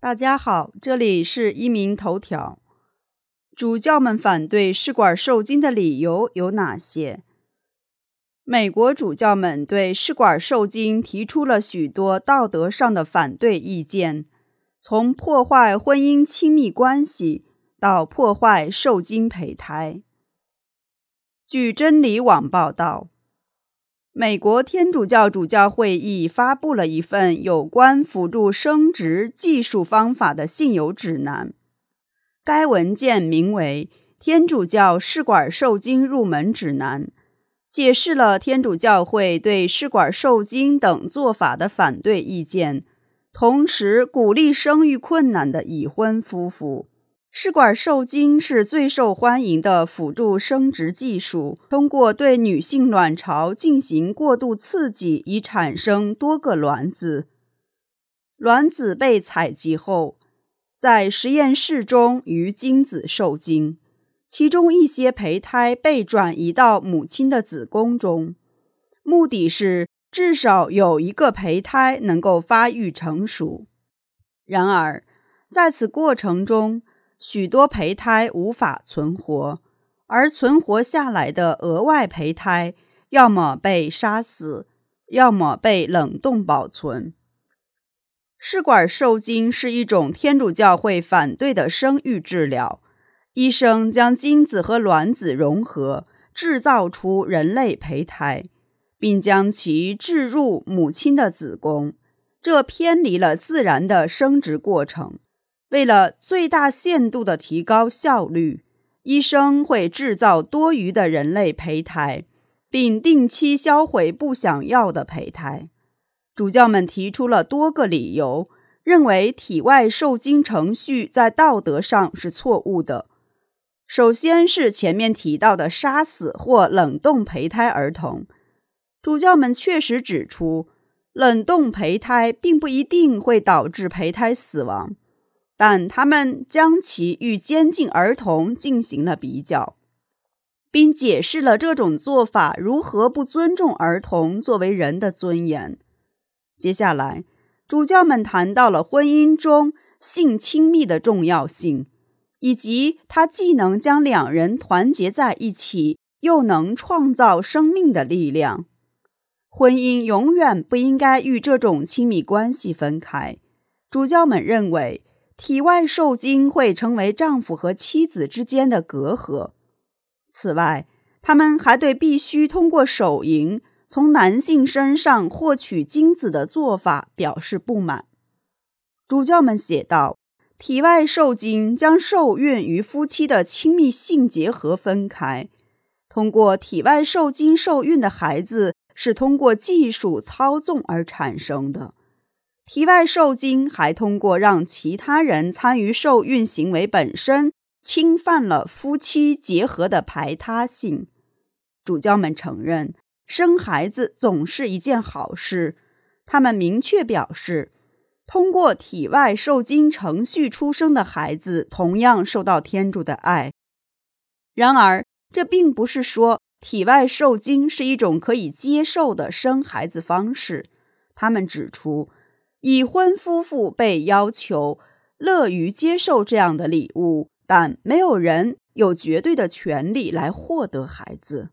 大家好，这里是一鸣头条。主教们反对试管受精的理由有哪些？美国主教们对试管受精提出了许多道德上的反对意见，从破坏婚姻亲密关系到破坏受精胚胎。据真理网报道，美国天主教主教会议发布了一份有关辅助生殖技术方法的信友指南。该文件名为《天主教试管受精入门指南》，解释了天主教会对试管受精等做法的反对意见，同时鼓励生育困难的已婚夫妇。试管受精是最受欢迎的辅助生殖技术，通过对女性卵巢进行过度刺激以产生多个卵子。卵子被采集后，在实验室中与精子受精，其中一些胚胎被转移到母亲的子宫中，目的是至少有一个胚胎能够发育成熟。然而，在此过程中，许多胚胎无法存活，而存活下来的额外胚胎要么被杀死，要么被冷冻保存。试管受精是一种天主教会反对的生育治疗，医生将精子和卵子融合，制造出人类胚胎，并将其置入母亲的子宫，这偏离了自然的生殖过程。为了最大限度地提高效率，医生会制造多余的人类胚胎，并定期销毁不想要的胚胎。主教们提出了多个理由，认为体外受精程序在道德上是错误的。首先是前面提到的杀死或冷冻胚胎儿童。主教们确实指出，冷冻胚胎并不一定会导致胚胎死亡，但他们将其与监禁儿童进行了比较，并解释了这种做法如何不尊重儿童作为人的尊严。接下来，主教们谈到了婚姻中性亲密的重要性，以及它既能将两人团结在一起，又能创造生命的力量。婚姻永远不应该与这种亲密关系分开。主教们认为，体外受精会成为丈夫和妻子之间的隔阂。此外，他们还对必须通过手淫从男性身上获取精子的做法表示不满。主教们写道，体外受精将受孕与夫妻的亲密性结合分开。通过体外受精受孕的孩子是通过技术操纵而产生的。体外受精还通过让其他人参与受孕行为本身，侵犯了夫妻结合的排他性。主教们承认，生孩子总是一件好事。他们明确表示，通过体外受精程序出生的孩子同样受到天主的爱。然而，这并不是说体外受精是一种可以接受的生孩子方式。他们指出，已婚夫妇被要求乐于接受这样的礼物，但没有人有绝对的权利来获得孩子。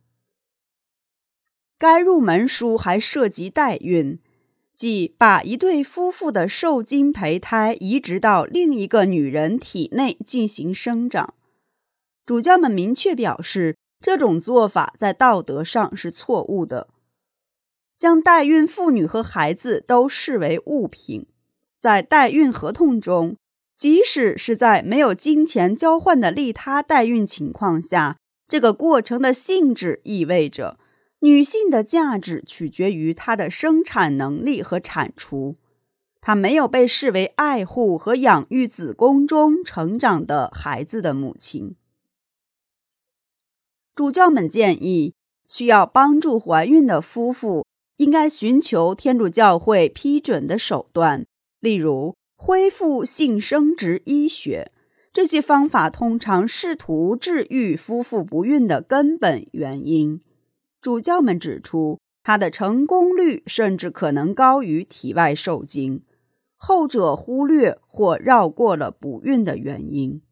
该入门书还涉及代孕，即把一对夫妇的受精胚胎移植到另一个女人体内进行生长。主教们明确表示，这种做法在道德上是错误的。将代孕妇女和孩子都视为物品。在代孕合同中，即使是在没有金钱交换的利他代孕情况下，这个过程的性质意味着女性的价值取决于她的生产能力和产出。她没有被视为爱护和养育子宫中成长的孩子的母亲。主教们建议，需要帮助怀孕的夫妇应该寻求天主教会批准的手段，例如恢复性生殖医学。这些方法通常试图治愈夫妇不孕的根本原因。主教们指出，它的成功率甚至可能高于体外受精。 后者忽略或绕过了不孕的原因。